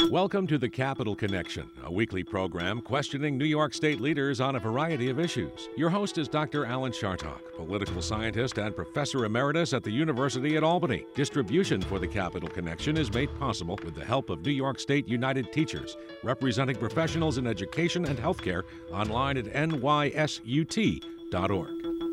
Welcome to the Capital Connection, a weekly program questioning New York State leaders on a variety of issues. Your host is Dr. Alan Chartock, political scientist and professor emeritus at the University at Albany. Distribution for the Capital Connection is made possible with the help of New York State United Teachers, representing professionals in education and healthcare, online at nysut.org.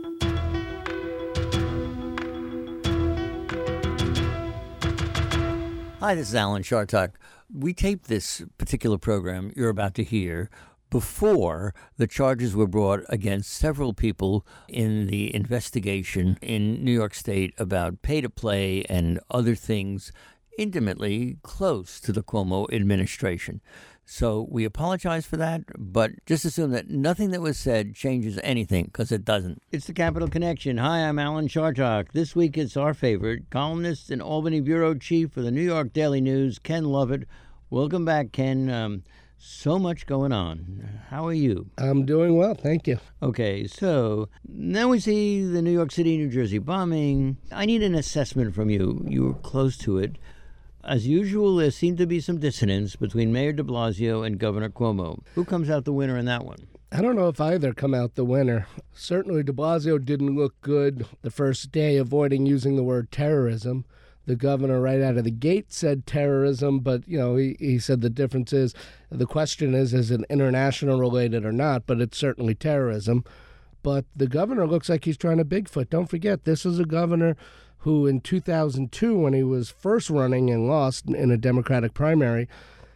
Hi, this is Alan Chartock. We taped this particular program you're about to hear before the charges were brought against several people in the investigation in New York State about pay-to-play and other things intimately close to the Cuomo administration. So we apologize for that, but just assume that nothing that was said changes anything, because it doesn't. It's the Capital Connection. Hi, I'm Alan Chartock. This week it's our favorite columnist and Albany bureau chief for the New York Daily News, Ken Lovett. Welcome back, Ken. So much going on. How are you? I'm doing well, thank you. Okay, so now we see the New York City, New Jersey bombing. I need an assessment from you. You were close to it. As usual, there seemed to be some dissonance between Mayor de Blasio and Governor Cuomo. Who comes out the winner in that one? I don't know if either come out the winner. Certainly de Blasio didn't look good the first day, avoiding using the word terrorism. The governor right out of the gate said terrorism, but, he said the difference is, the question is it international related or not, but it's certainly terrorism. But the governor looks like he's trying to Bigfoot. Don't forget, this is a governor who in 2002, when he was first running and lost in a Democratic primary,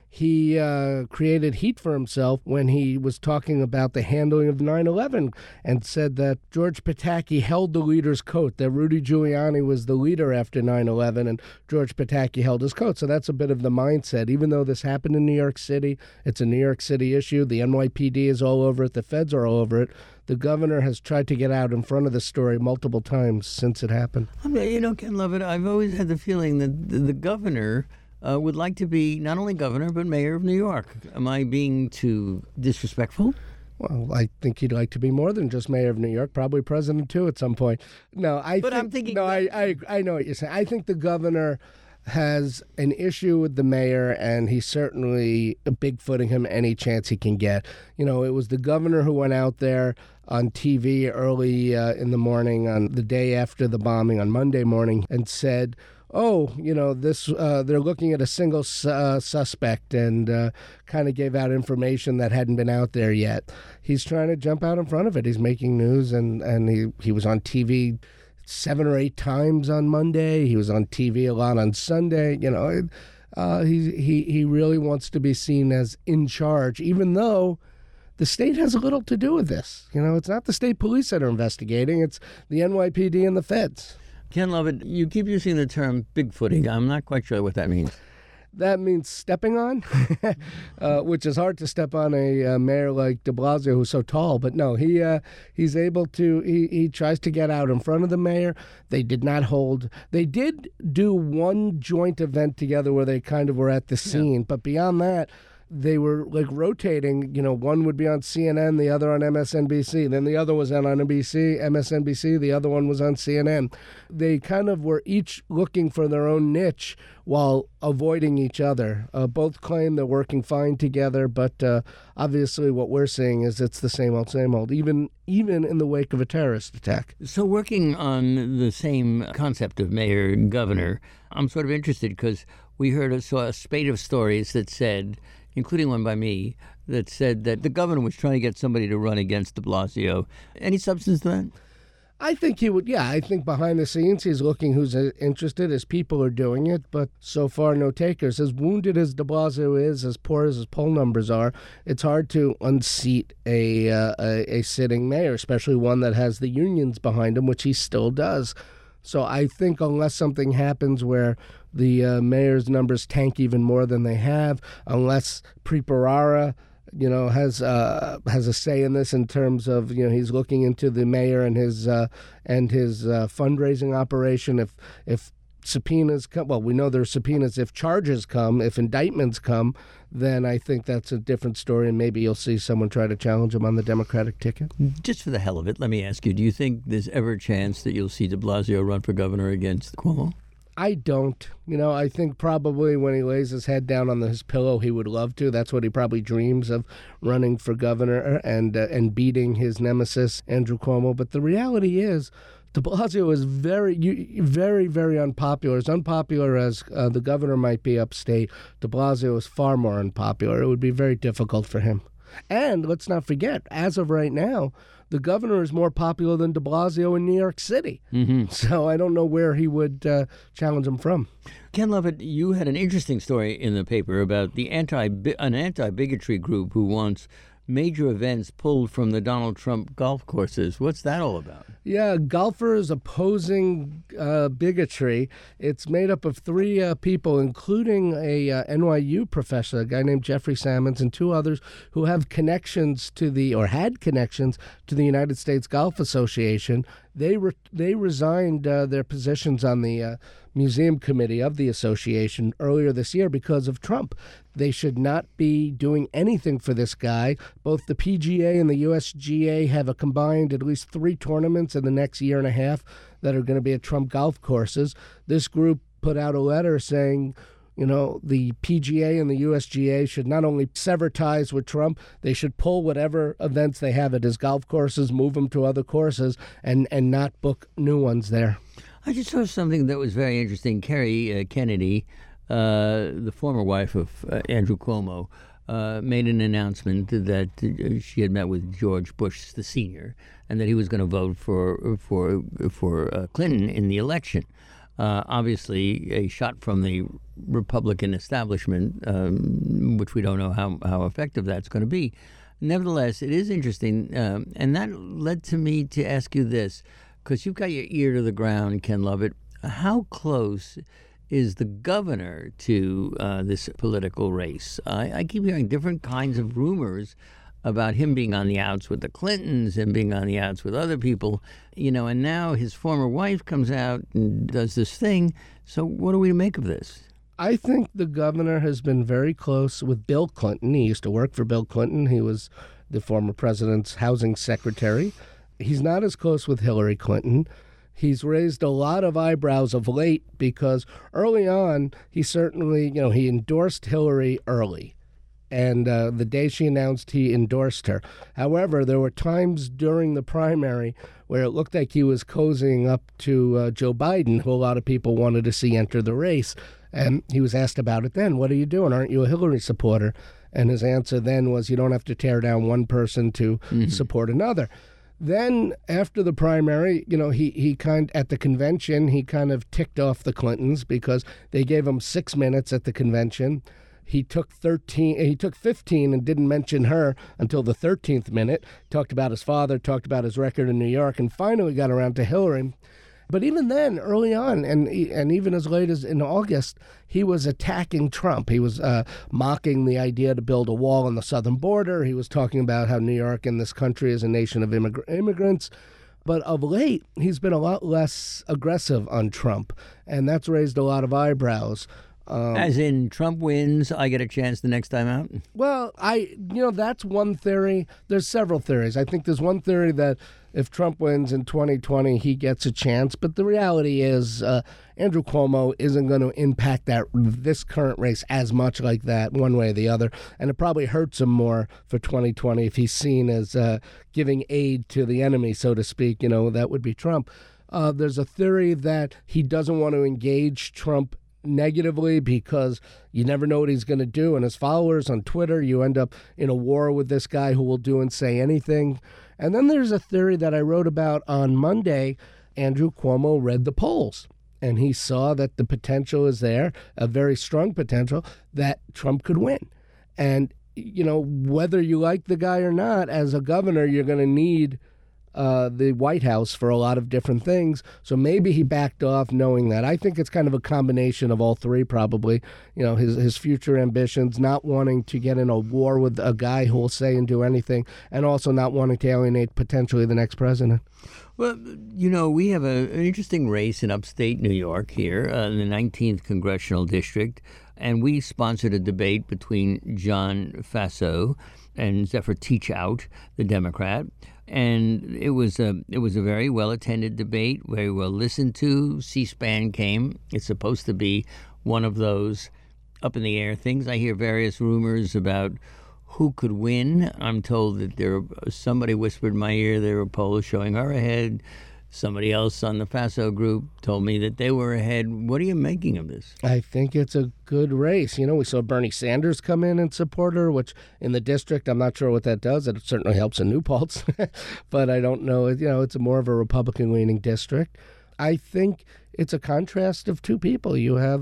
he created heat for himself when he was talking about the handling of 9/11 and said that George Pataki held the leader's coat, that Rudy Giuliani was the leader after 9/11 and George Pataki held his coat. So that's a bit of the mindset. Even though this happened in New York City, it's a New York City issue. The NYPD is all over it. The feds are all over it. The governor has tried to get out in front of the story multiple times since it happened. Ken Lovett, I've always had the feeling that the governor would like to be not only governor, but mayor of New York. Am I being too disrespectful? Well, I think he'd like to be more than just mayor of New York, probably president too at some point. I know what you're saying. I think the governor has an issue with the mayor, and he's certainly bigfooting him any chance he can get. It was the governor who went out there on TV early in the morning on the day after the bombing on Monday morning and said, they're looking at a single suspect, and kind of gave out information that hadn't been out there yet. He's trying to jump out in front of it. He's making news, and he was on TV 7 or 8 times on Monday. He was on TV a lot on Sunday. He really wants to be seen as in charge, even though the state has a little to do with this. It's not the state police that are investigating. It's the NYPD and the feds. Ken Lovett, you keep using the term bigfooting. I'm not quite sure what that means. That means stepping on, which is hard to step on a mayor like de Blasio, who's so tall. But no, he's able to, he tries to get out in front of the mayor. They did do one joint event together where they kind of were at the scene. Yeah. But beyond that, they were like rotating, one would be on CNN, the other on MSNBC. Then the other was on NBC, MSNBC, the other one was on CNN. They kind of were each looking for their own niche while avoiding each other. Both claim they're working fine together, but obviously what we're seeing is it's the same old, even in the wake of a terrorist attack. So working on the same concept of mayor-governor, I'm sort of interested because we saw a spate of stories that said, including one by me, that said that the governor was trying to get somebody to run against de Blasio. Any substance to that? I think he would, I think behind the scenes he's looking who's interested, his people are doing it, but so far no takers. As wounded as de Blasio is, as poor as his poll numbers are, it's hard to unseat a sitting mayor, especially one that has the unions behind him, which he still does. So I think unless something happens where the mayor's numbers tank even more than they have, unless Preet has a say in this in terms of he's looking into the mayor and his fundraising operation. If subpoenas come, well, we know there's subpoenas. If charges come, if indictments come, then I think that's a different story, and maybe you'll see someone try to challenge him on the Democratic ticket. Just for the hell of it, let me ask you, do you think there's ever a chance that you'll see de Blasio run for governor against Cuomo? I don't. I think probably when he lays his head down on his pillow, he would love to. That's what he probably dreams of, running for governor and beating his nemesis, Andrew Cuomo. But the reality is, de Blasio is very, very, very unpopular. As unpopular as the governor might be upstate, de Blasio is far more unpopular. It would be very difficult for him. And let's not forget, as of right now, the governor is more popular than de Blasio in New York City. Mm-hmm. So I don't know where he would challenge him from. Ken Lovett, you had an interesting story in the paper about an anti-bigotry group who wants major events pulled from the Donald Trump golf courses. What's that all about? Yeah, golfers opposing bigotry. It's made up of three people, including a NYU professor, a guy named Jeffrey Sammons, and two others who have connections had connections to the United States Golf Association. They resigned their positions on the museum committee of the association earlier this year because of Trump. They should not be doing anything for this guy. Both the PGA and the USGA have a combined at least 3 tournaments in the next year and a half that are going to be at Trump golf courses. This group put out a letter saying, the PGA and the USGA should not only sever ties with Trump, they should pull whatever events they have at his golf courses, move them to other courses, and not book new ones there. I just saw something that was very interesting. Kerry Kennedy, the former wife of Andrew Cuomo, made an announcement that she had met with George Bush, the senior, and that he was going to vote for Clinton in the election. Obviously, a shot from the Republican establishment, which we don't know how effective that's going to be. Nevertheless, it is interesting, and that led to me to ask you this, because you've got your ear to the ground, Ken Lovett. How close is the governor to this political race? I keep hearing different kinds of rumors about him being on the outs with the Clintons and being on the outs with other people, and now his former wife comes out and does this thing. So what do we make of this? I think the governor has been very close with Bill Clinton. He used to work for Bill Clinton. He was the former president's housing secretary. He's not as close with Hillary Clinton. He's raised a lot of eyebrows of late because early on, he certainly, he endorsed Hillary early. And the day she announced, he endorsed her. However, there were times during the primary where it looked like he was cozying up to Joe Biden, who a lot of people wanted to see enter the race. And he was asked about it then. What are you doing? Aren't you a Hillary supporter? And his answer then was, you don't have to tear down one person to support another. Then after the primary, he at the convention, he kind of ticked off the Clintons because they gave him 6 minutes at the convention. He took 15 and didn't mention her until the 13th minute. Talked about his father, talked about his record in New York, and finally got around to Hillary. But even then, early on, and even as late as in August, he was attacking Trump. He was mocking the idea to build a wall on the southern border. He was talking about how New York and this country is a nation of immigrants. But of late, he's been a lot less aggressive on Trump, and that's raised a lot of eyebrows. As in, Trump wins, I get a chance the next time out? Well, that's one theory. There's several theories. I think there's one theory that if Trump wins in 2020, he gets a chance. But the reality is Andrew Cuomo isn't going to impact this current race as much like that one way or the other. And it probably hurts him more for 2020 if he's seen as giving aid to the enemy, so to speak. That would be Trump. There's a theory that he doesn't want to engage Trump negatively because you never know what he's going to do. And his followers on Twitter, you end up in a war with this guy who will do and say anything. And then there's a theory that I wrote about on Monday. Andrew Cuomo read the polls, and he saw that the potential is there, a very strong potential, that Trump could win. And, whether you like the guy or not, as a governor, you're going to need the White House for a lot of different things. So maybe he backed off knowing that. I think it's kind of a combination of all three, probably. His future ambitions, not wanting to get in a war with a guy who will say and do anything, and also not wanting to alienate potentially the next president. Well, we have an interesting race in upstate New York here in the 19th Congressional District, and we sponsored a debate between John Faso and Zephyr Teachout, the Democrat. And it was a very well attended debate, very well listened to. C-SPAN came. It's supposed to be one of those up in the air things. I hear various rumors about who could win. I'm told that somebody whispered in my ear there were polls showing her ahead. Somebody else on the Faso group told me that they were ahead. What are you making of this? I think it's a good race. We saw Bernie Sanders come in and support her, which in the district, I'm not sure what that does. It certainly helps in New Paltz, but I don't know. It's more of a Republican-leaning district. I think it's a contrast of two people. You have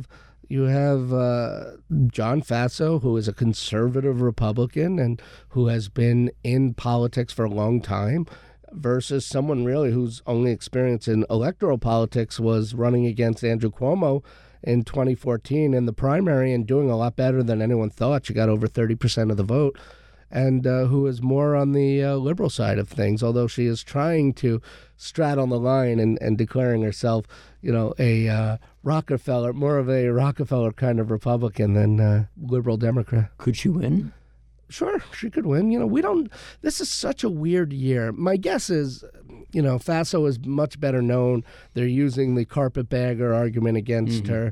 John Faso, who is a conservative Republican and who has been in politics for a long time, versus someone really whose only experience in electoral politics was running against Andrew Cuomo in 2014 in the primary and doing a lot better than anyone thought. She got over 30% of the vote, and who is more on the liberal side of things, although she is trying to straddle the line and declaring herself, a Rockefeller, more of a Rockefeller kind of Republican than liberal Democrat. Could she win? Sure, she could win. This is such a weird year. My guess is, Faso is much better known. They're using the carpetbagger argument against her.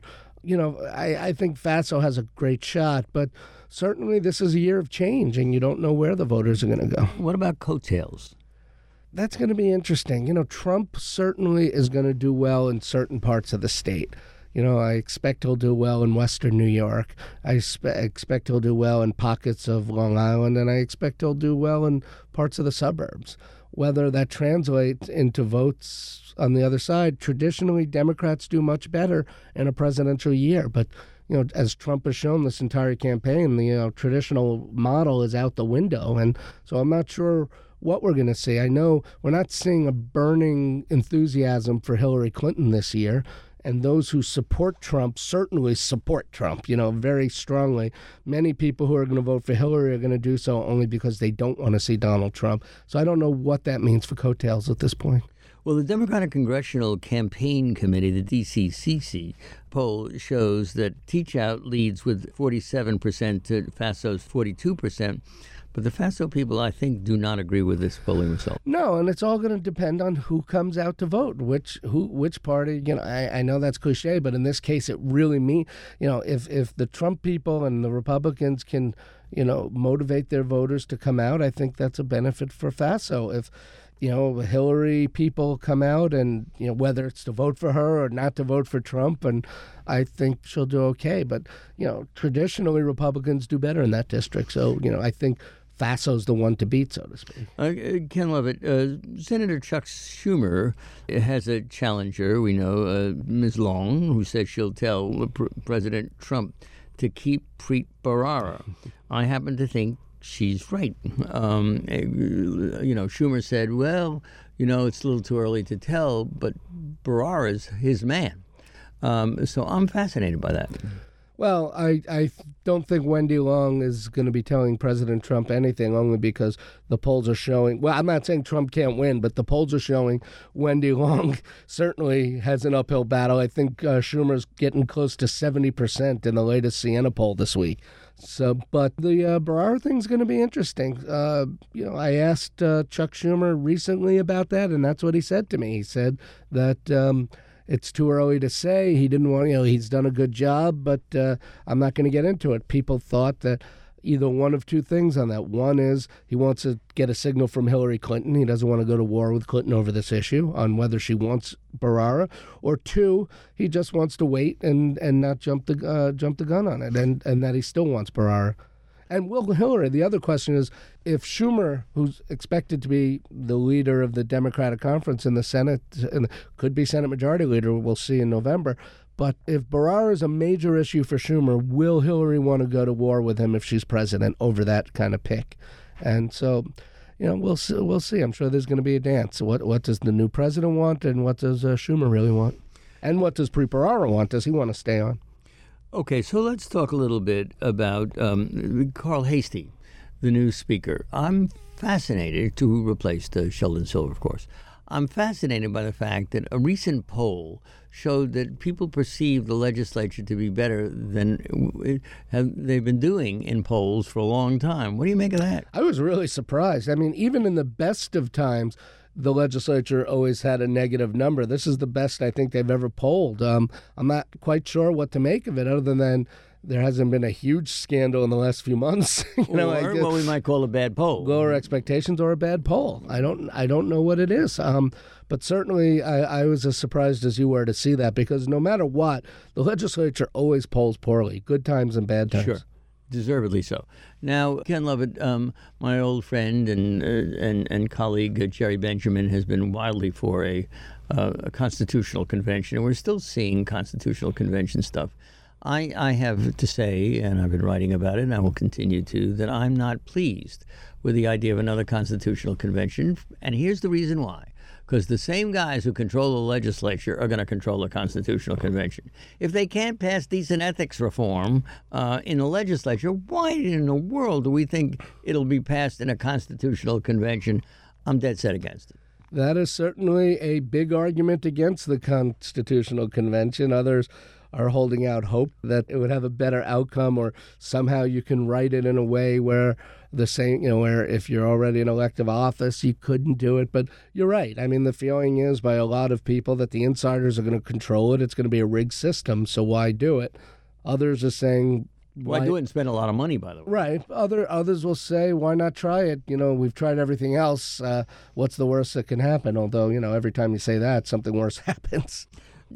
I think Faso has a great shot, but certainly this is a year of change, and you don't know where the voters are going to go. What about coattails? That's going to be interesting. Trump certainly is going to do well in certain parts of the state. I expect he'll do well in Western New York. I expect he'll do well in pockets of Long Island, and I expect he'll do well in parts of the suburbs. Whether that translates into votes on the other side, traditionally Democrats do much better in a presidential year. But, as Trump has shown this entire campaign, the traditional model is out the window. And so I'm not sure what we're going to see. I know we're not seeing a burning enthusiasm for Hillary Clinton this year. And those who support Trump certainly support Trump, very strongly. Many people who are going to vote for Hillary are going to do so only because they don't want to see Donald Trump. So I don't know what that means for coattails at this point. Well, the Democratic Congressional Campaign Committee, the DCCC, poll shows that Teachout leads with 47% to Faso's 42%. But the Faso people, I think, do not agree with this polling result. No, and it's all going to depend on who comes out to vote, which party. I know that's cliche, but in this case, it really means, if the Trump people and the Republicans can, motivate their voters to come out, I think that's a benefit for Faso. If Hillary people come out and, whether it's to vote for her or not to vote for Trump, and I think she'll do okay. But, traditionally Republicans do better in that district. So, I think Faso's the one to beat, so to speak. Ken Lovett, Senator Chuck Schumer has a challenger, we know, Ms. Long, who says she'll tell President Trump to keep Preet Bharara. I happen to think she's right. Schumer said, well, it's a little too early to tell, but Bharara's his man. So I'm fascinated by that. Well, I don't think Wendy Long is going to be telling President Trump anything, only because the polls are showing, well, I'm not saying Trump can't win, but the polls are showing Wendy Long certainly has an uphill battle. I think Schumer's getting close to 70% in the latest Siena poll this week. So, but the Bharara thing's going to be interesting. I asked Chuck Schumer recently about that, and that's what he said to me. He said that it's too early to say. He didn't want, he's done a good job, but I'm not going to get into it. People thought that either one of two things on that. One is he wants to get a signal from Hillary Clinton. He doesn't want to go to war with Clinton over this issue on whether she wants Bharara. Or two, he just wants to wait and not jump the gun on it, and that he still wants Bharara. And will Hillary, the other question is, if Schumer, who's expected to be the leader of the Democratic Conference in the Senate, and could be Senate Majority Leader, we'll see in November, but if Bharara is a major issue for Schumer, will Hillary want to go to war with him if she's president over that kind of pick? And so, we'll see. I'm sure there's going to be a dance. What does the new president want, and what does Schumer really want? And what does Preet Bharara want? Does he want to stay on? Okay, so let's talk a little bit about Carl Heastie, the new speaker. I'm fascinated, who replaced Sheldon Silver, of course. I'm fascinated by the fact that a recent poll showed that people perceive the legislature to be better than they've been doing in polls for a long time. What do you make of that? I was really surprised. I mean, even in the best of times, the legislature always had a negative number. This is the best I think they've ever polled. I'm not quite sure what to make of it, other than there hasn't been a huge scandal in the last few months. Or what we might call a bad poll. Lower expectations or a bad poll. I don't know what it is. But certainly I was as surprised as you were to see that, because no matter what, the legislature always polls poorly, good times and bad times. Sure. Deservedly so. Now, Ken Lovett, my old friend and colleague Jerry Benjamin has been wildly for a constitutional convention, and we're still seeing constitutional convention stuff. I have to say, and I've been writing about it, and I will continue to, that I'm not pleased with the idea of another constitutional convention, and here's the reason why. Because the same guys who control the legislature are going to control the Constitutional Convention. If they can't pass decent ethics reform in the legislature, why in the world do we think it'll be passed in a Constitutional Convention? I'm dead set against it. That is certainly a big argument against the Constitutional Convention. Others are holding out hope that it would have a better outcome, or somehow you can write it in a way where the same, where if you're already in elective office, you couldn't do it. But you're right. I mean, the feeling is by a lot of people that the insiders are going to control it. It's going to be a rigged system, so why do it? Others are saying, why do it and spend a lot of money, by the way? Right. Others will say, why not try it? We've tried everything else. What's the worst that can happen? Although, every time you say that, something worse happens.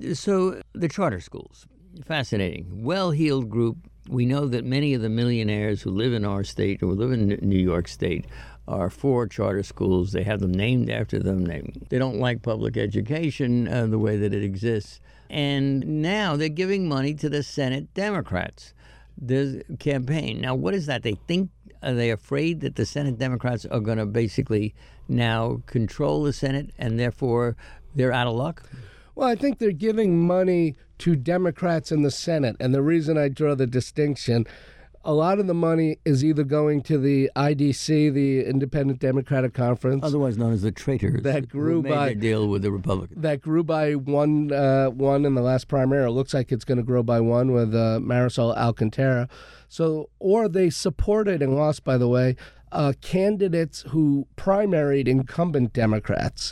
So the charter schools, fascinating. Well-heeled group. We know that many of the millionaires who live in our state or live in New York State are for charter schools. They have them named after them. They don't like public education the way that it exists. And now they're giving money to the Senate Democrats. The campaign. Now, what is that? Are they afraid that the Senate Democrats are going to basically now control the Senate and therefore they're out of luck? Well, I think they're giving money to Democrats in the Senate. And the reason I draw the distinction, a lot of the money is either going to the IDC, the Independent Democratic Conference, otherwise known as the traitors, that grew who made their deal with the Republicans. That grew by one in the last primary. It looks like it's going to grow by one with Marisol Alcantara. So, or they supported and lost, by the way, candidates who primaried incumbent Democrats.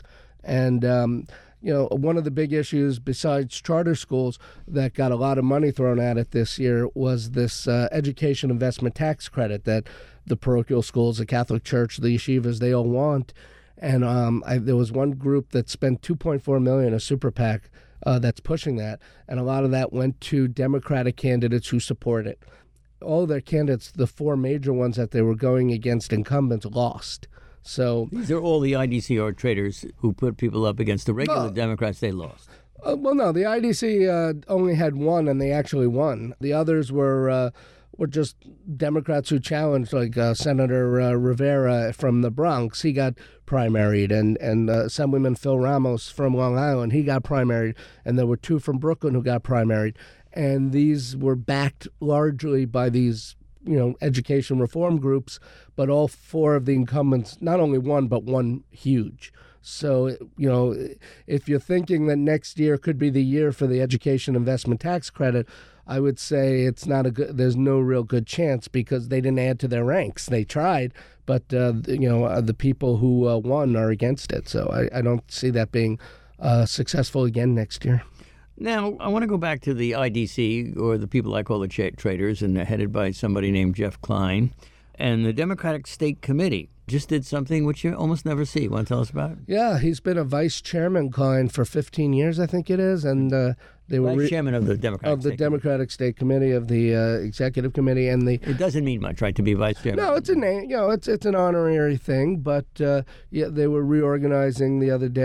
And one of the big issues besides charter schools that got a lot of money thrown at it this year was this education investment tax credit that the parochial schools, the Catholic Church, the yeshivas, they all want. And there was one group that spent $2.4 million, a super PAC, that's pushing that. And a lot of that went to Democratic candidates who support it. All their candidates, the four major ones that they were going against incumbents, lost. So these are all the IDC or traitors who put people up against the regular Democrats they lost. Well, no, the IDC only had one, and they actually won. The others were just Democrats who challenged, like Senator Rivera from the Bronx. He got primaried, and Assemblyman Phil Ramos from Long Island, he got primaried, and there were two from Brooklyn who got primaried. And these were backed largely by these education reform groups, but all four of the incumbents, not only won, but won huge. So, if you're thinking that next year could be the year for the education investment tax credit, I would say there's no real good chance, because they didn't add to their ranks. They tried, but, the people who won are against it. So I don't see that being successful again next year. Now, I want to go back to the IDC, or the people I call the traitors, and they're headed by somebody named Jeff Klein. And the Democratic State Committee just did something which you almost never see. Want to tell us about it? Yeah, he's been a vice chairman, Klein, for 15 years, I think it is. And they were vice chairman of the Democratic State Committee, of the Executive Committee. And it doesn't mean much, right, to be vice chairman? No, it's a name. It's an honorary thing. But they were reorganizing the other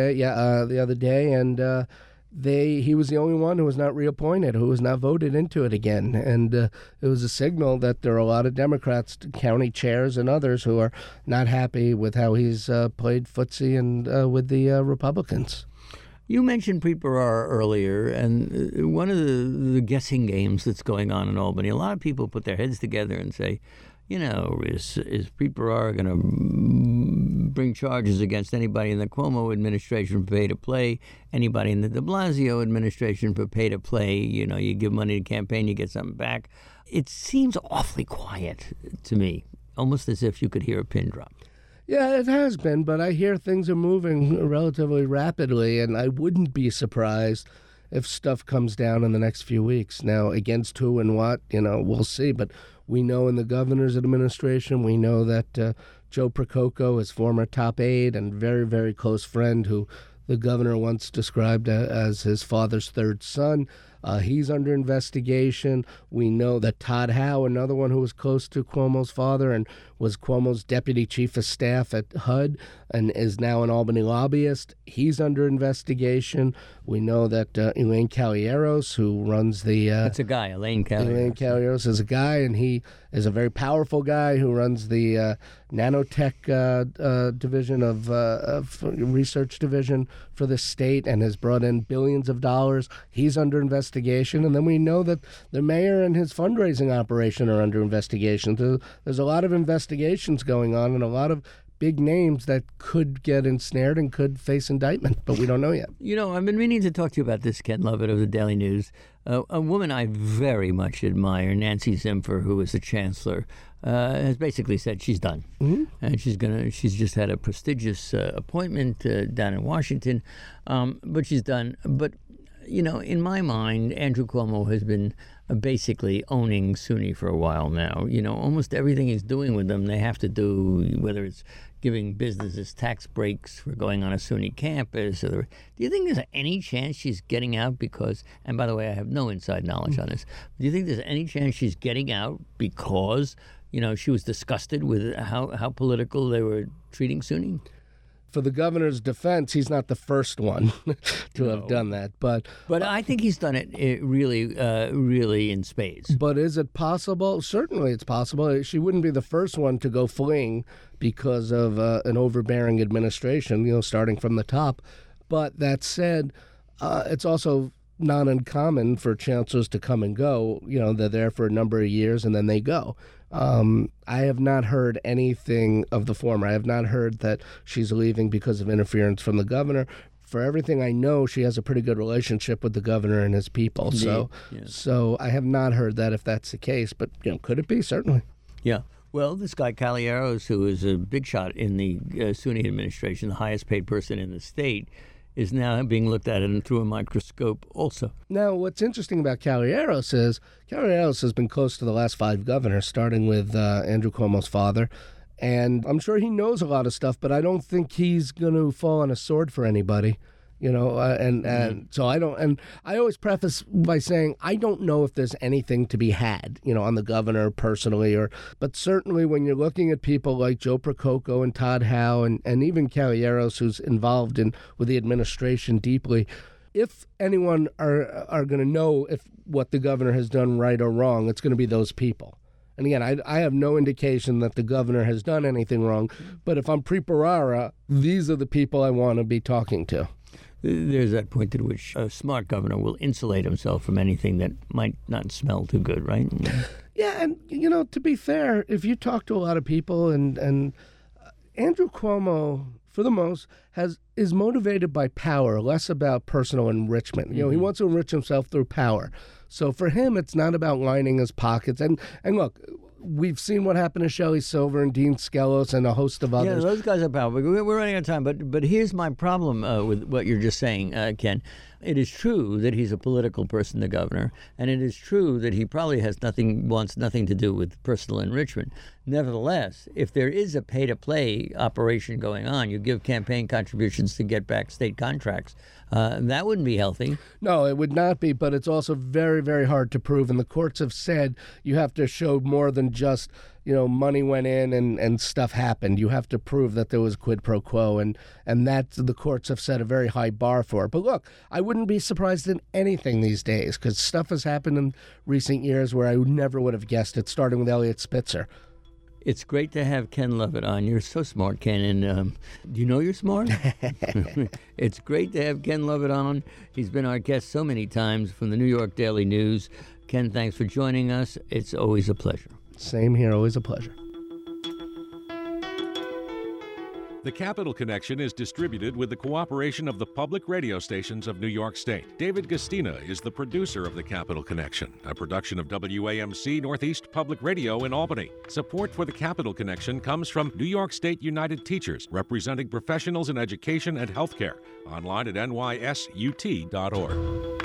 day, and he was the only one who was not reappointed, who was not voted into it again. And it was a signal that there are a lot of Democrats, county chairs and others, who are not happy with how he's played footsie and with the Republicans. You mentioned Preet Bharara earlier, and one of the guessing games that's going on in Albany, a lot of people put their heads together and say, is Preet Bharara going to bring charges against anybody in the Cuomo administration for pay-to-play, anybody in the de Blasio administration for pay-to-play. You give money to campaign, you get something back. It seems awfully quiet to me, almost as if you could hear a pin drop. Yeah, it has been, but I hear things are moving relatively rapidly, and I wouldn't be surprised if stuff comes down in the next few weeks. Now, against who and what, we'll see. But we know in the governor's administration, we know that Joe Prococo, his former top aide and very, very close friend, who the governor once described as his father's third son, he's under investigation. We know that Todd Howe, another one who was close to Cuomo's father and was Cuomo's deputy chief of staff at HUD and is now an Albany lobbyist, he's under investigation. We know that Elaine Caballeros, who runs the... That's a guy, Elaine Caballeros. Elaine Caballeros is a guy, and he is a very powerful guy who runs the nanotech division of research division for the state and has brought in billions of dollars. He's under investigation. And then we know that the mayor and his fundraising operation are under investigation. There's a lot of investigations going on and a lot of big names that could get ensnared and could face indictment, but we don't know yet. I've been meaning to talk to you about this, Ken Lovett of the Daily News. A woman I very much admire, Nancy Zimpher, who is the chancellor, has basically said she's done, and she's just had a prestigious appointment down in Washington, but she's done. But in my mind, Andrew Cuomo has been basically owning SUNY for a while now. Almost everything he's doing with them, they have to do, whether it's giving businesses tax breaks for going on a SUNY campus. Do you think there's any chance she's getting out because, and by the way, I have no inside knowledge on this, do you think there's any chance she's getting out because, she was disgusted with how political they were treating SUNY? For the governor's defense, he's not the first one to have done that. But I think he's done it really, really in spades. But is it possible? Certainly it's possible. She wouldn't be the first one to go fleeing because of an overbearing administration, starting from the top. But that said, it's also not uncommon for chancellors to come and go. They're there for a number of years and then they go. I have not heard anything of the former. I have not heard that she's leaving because of interference from the governor. For everything I know, she has a pretty good relationship with the governor and his people. So I have not heard that if that's the case. But, could it be? Certainly. Yeah. Well, this guy Caballeros, who is a big shot in the SUNY administration, the highest paid person in the state, is now being looked at through a microscope also. Now, what's interesting about Caballeros is Caballeros has been close to the last 5 governors, starting with Andrew Cuomo's father. And I'm sure he knows a lot of stuff, but I don't think he's going to fall on a sword for anybody. So I don't, and I always preface by saying I don't know if there's anything to be had, on the governor personally, but certainly when you're looking at people like Joe Prococo and Todd Howe and even Caballeros, who's involved with the administration deeply, if anyone are going to know if what the governor has done right or wrong, it's going to be those people. And again, I have no indication that the governor has done anything wrong, but if I'm pre-Parara, these are the people I want to be talking to. There's that point at which a smart governor will insulate himself from anything that might not smell too good, right? Yeah, and, to be fair, if you talk to a lot of people, and Andrew Cuomo, for the most, is motivated by power, less about personal enrichment. He wants to enrich himself through power. So for him, it's not about lining his pockets. And look, we've seen what happened to Shelley Silver and Dean Skelos and a host of others. Yeah, those guys are powerful. We're running out of time, but here's my problem with what you're just saying, Ken. It is true that he's a political person, the governor, and it is true that he probably wants nothing to do with personal enrichment. Nevertheless, if there is a pay-to-play operation going on, you give campaign contributions to get back state contracts. That wouldn't be healthy. No, it would not be, but it's also very, very hard to prove. And the courts have said you have to show more than just, money went in and stuff happened. You have to prove that there was quid pro quo, and that the courts have set a very high bar for. But look, I wouldn't be surprised in anything these days because stuff has happened in recent years where I never would have guessed it, starting with Eliot Spitzer. It's great to have Ken Lovett on. You're so smart, Ken. And do you know you're smart? It's great to have Ken Lovett on. He's been our guest so many times from the New York Daily News. Ken, thanks for joining us. It's always a pleasure. Same here. Always a pleasure. The Capital Connection is distributed with the cooperation of the public radio stations of New York State. David Gastina is the producer of The Capital Connection, a production of WAMC Northeast Public Radio in Albany. Support for The Capital Connection comes from New York State United Teachers, representing professionals in education and healthcare. Online at nysut.org.